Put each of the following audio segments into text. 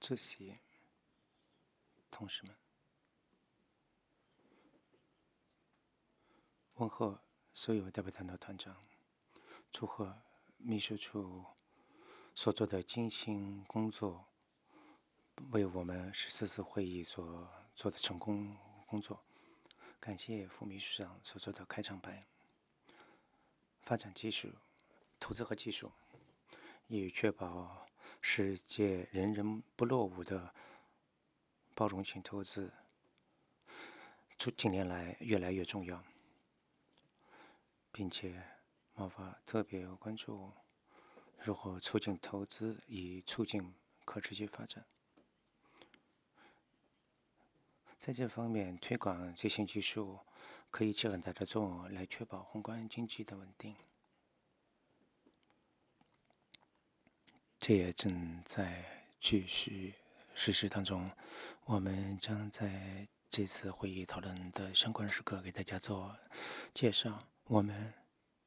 主席、同事们，问候所有代表团的团长，祝贺秘书处所做的精心工作，为我们14次会议所做的成功工作。感谢副秘书长所做的开场白。发展技术、投资和技术，以确保世界人人不落伍的包容性投资，近年来越来越重要，并且毛发特别关注如何促进投资，以促进可持续发展。在这方面，推广这些技术可以起很大的作用，来确保宏观经济的稳定。这也正在继续实施当中。我们将在这次会议讨论的相关时刻给大家做介绍。我们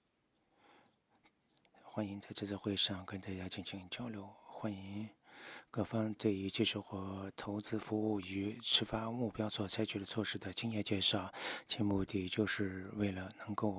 欢迎在这次会议上跟大家进行交流，欢迎各方对于技术和投资服务与持发目标所采取的措施的经验介绍，其目的就是为了能够